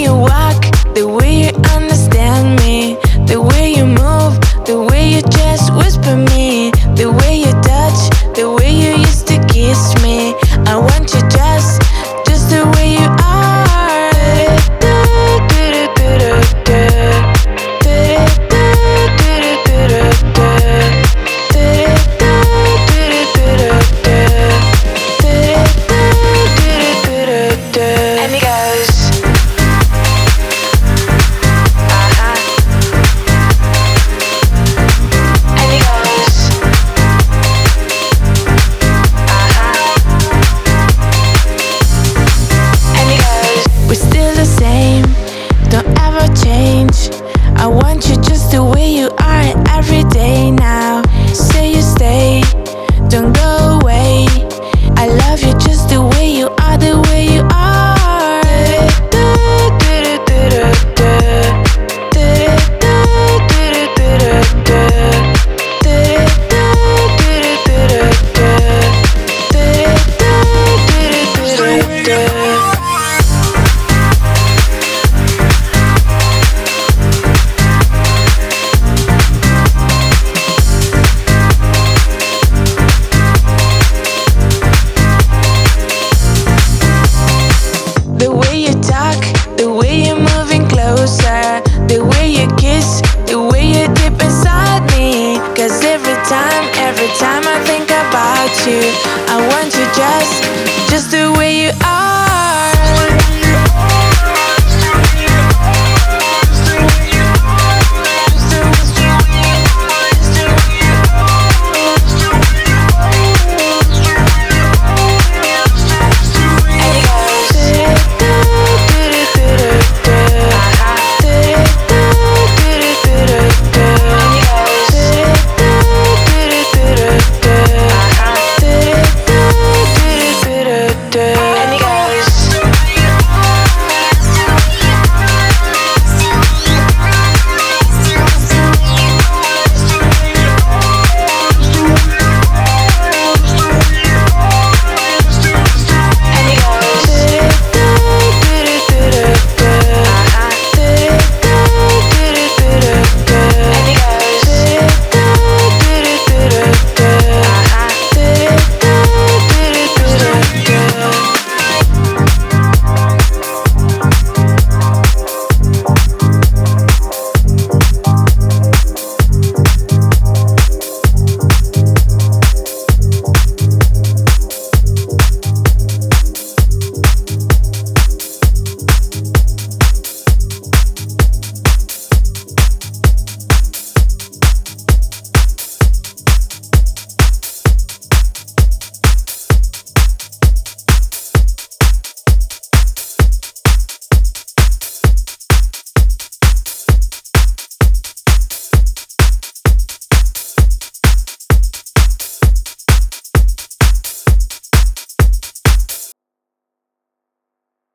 you walk, the way you understand me, the way you move, the way you just whisper me, the way you touch, the way you used to kiss me. I want you just the way you are. And it goes. And it goes. And it goes. We're still the same, don't ever change. I want you just the way you are every day now.